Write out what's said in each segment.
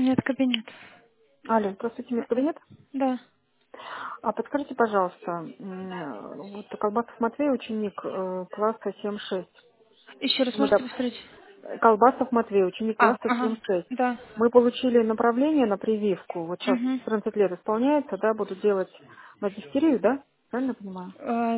Нет, кабинет. Алло, здравствуйте, медкабинет. Да. А подскажите, пожалуйста, вот Колбасов Матвей, ученик класса 7-6. Еще раз Мы можете да- повторить? Колбасов Матвей, ученик класса Ага. 7-6. Да. Мы получили направление на прививку. Вот сейчас Угу. 14 лет исполняется, да, буду делать на дифтерию, да? Правильно понимаю?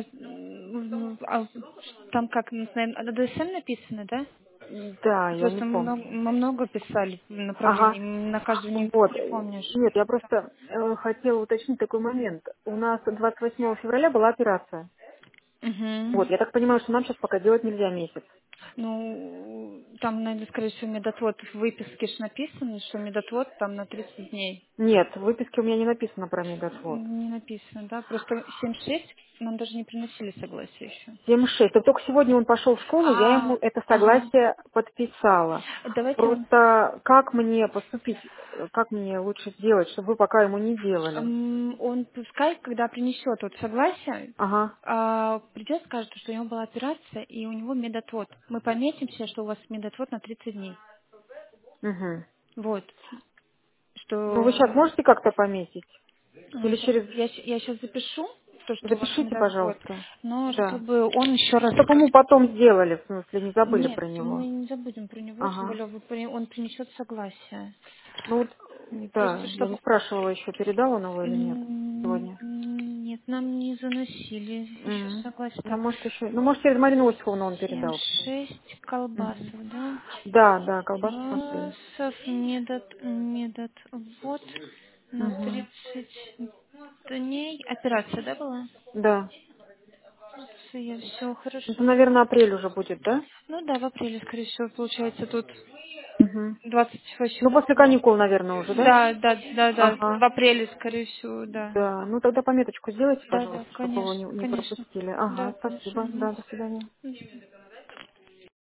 Там как, на ДСМ написано, да? Да, я не Просто помню. мы много писали Ага. направлений, на каждую Вот. не помню, Нет, я что там. просто хотела уточнить такой момент. У нас 28 февраля была операция. Угу. Вот, я так понимаю, что нам сейчас пока делать нельзя месяц. Ну, там, наверное, скорее всего, медотвод в выписке ж написано, что медотвод там на 30 дней. Нет, в выписке у меня не написано про мегатвод. Не написано, да? Просто 7-6 нам даже не приносили согласие еще. 7,6. Так только сегодня он пошел в школу, я ему это Ага. согласие подписала. Давайте, Просто как мне поступить, как мне лучше сделать, чтобы вы пока ему не делали? он пускай, когда принесет вот согласие, Ага. придет, скажет, что у него была операция и у него медотвод. Мы пометим себе, что у вас медотвод на 30 дней. Угу. Вот. Ну, вы Что сейчас можете как-то пометить? Или сейчас, через... я сейчас запишу то, что у вас Запишите, медотвод, пожалуйста. но Да. чтобы он еще раз Чтобы ему потом сделали, в смысле, не забыли Нет, про мы него. не забудем про него, тем Ага. более он принесет согласие. Ну вот, Просто да, я не чтобы... спрашивала еще, передал он его или нет сегодня. Нет, нам не заносили еще Мгм. согласие. Ну, Так, может, еще... Ну, может, через Марину Осиповну он семь передал. Кстати. шесть Мгм. колбасов, да? Да, да, колбасу смотрели. Колбасов, медот, вот, на Угу. 30 дней. Операция, да, была? Да. Все Это, хорошо. наверное, апрель уже будет, да? Ну да, в апреле, скорее всего, получается тут Угу. Ну, 28. после каникул, наверное, уже, да? Да, да, да, да. В Ага. апреле, скорее всего, да. Да. Ну, тогда пометочку сделайте, Да, да, пожалуйста, чтобы его конечно, не конечно. пропустили. Да, Ага, конечно. спасибо. Да, до свидания. Мгм.